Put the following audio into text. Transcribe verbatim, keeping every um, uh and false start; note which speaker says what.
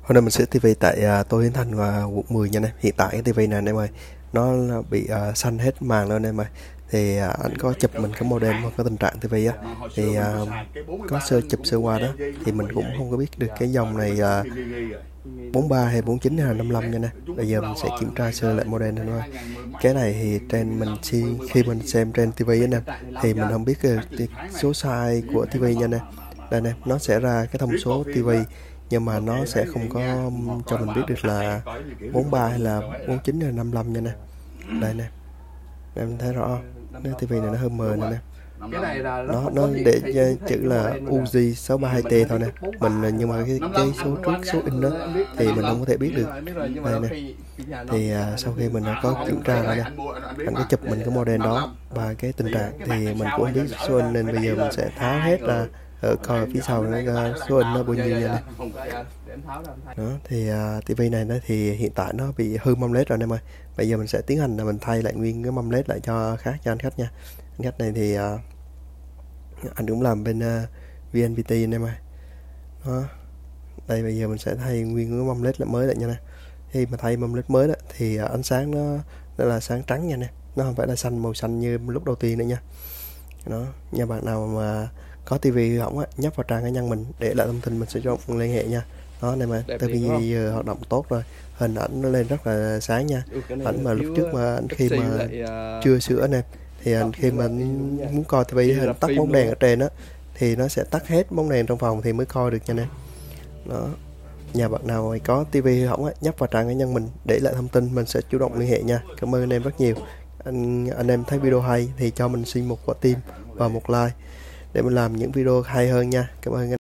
Speaker 1: Hôm nay mình sẽ tivi tại à, Tô Hiến Thành và quận mười nha anh em. Hiện tại cái tivi này anh em ơi, nó là bị à, xanh hết màn luôn anh em ơi. Thì à, anh có chụp mình cái model và cái tình trạng tivi á, thì à, có sơ chụp sơ qua đó, thì mình cũng không có biết được cái dòng này là bốn ba hay bốn chín hay là năm lăm nha nè. Bây giờ mình sẽ kiểm tra sơ lại model này thôi. Cái này thì trên mình khi, khi mình xem trên tivi anh em, thì mình không biết cái số size của tivi nha nè. Đây nè, nó sẽ ra cái thông số tivi, nhưng mà nó sẽ không có cho mình biết được là bốn ba hay là bốn chín hay là năm lăm nha nè. Đây nè, em thấy rõ không? Cái tivi này nó hơi mờ nè nè.
Speaker 2: Cái này là nó
Speaker 1: Nó
Speaker 2: không
Speaker 1: nó
Speaker 2: có gì
Speaker 1: để
Speaker 2: thể hiện
Speaker 1: chữ là Uzi sáu ba hai T thôi nè. Mình nhưng mà cái, cái số trước số in đó thì mình không có thể biết được. Đây nè. Thì à, sau khi mình đã có kiểm tra ra nè, anh có chụp mình cái model đó và cái tình trạng, thì mình cũng không biết số in, nên bây giờ mình sẽ tháo hết ra ở coi ở phía sau nó số in nó bao nhiêu nha nè. Đó, thì à, tivi này nó thì hiện tại nó bị hư mâm led rồi anh em ơi. Bây giờ mình sẽ tiến hành là mình thay lại nguyên cái mâm led lại cho khác cho anh khách nha. Anh khách này thì à, anh cũng làm bên uh, vê en pê tê anh em ơi. Đó. Đây bây giờ mình sẽ thay nguyên cái mâm led lại mới lại nha nè. Khi mà thay mâm led mới đó thì uh, ánh sáng nó nó là sáng trắng nha nè, nó không phải là xanh màu xanh như lúc đầu tiên nữa nha. Đó, nha bạn nào mà có tivi hư hỏng á, nhấp vào trang cá nhân mình để lại thông tin, mình sẽ cho liên hệ nha. Đó anh em ơi, tivi giờ hoạt động tốt rồi, hình ảnh nó lên rất là sáng nha. Ảnh mà lúc trước mà anh khi mà chưa sửa anh em, thì anh khi mà anh muốn coi tivi thì tắt bóng đèn ở trên á, thì nó sẽ tắt hết bóng đèn trong phòng thì mới coi được nha anh em. Đó, nhà bạn nào có tivi hư hỏng á, nhấp vào trang cá nhân mình để lại thông tin, mình sẽ chủ động liên hệ nha. Cảm ơn anh em rất nhiều. Anh anh em thấy video hay thì cho mình xin một quả tim và một like để mình làm những video hay hơn nha. Cảm ơn anh.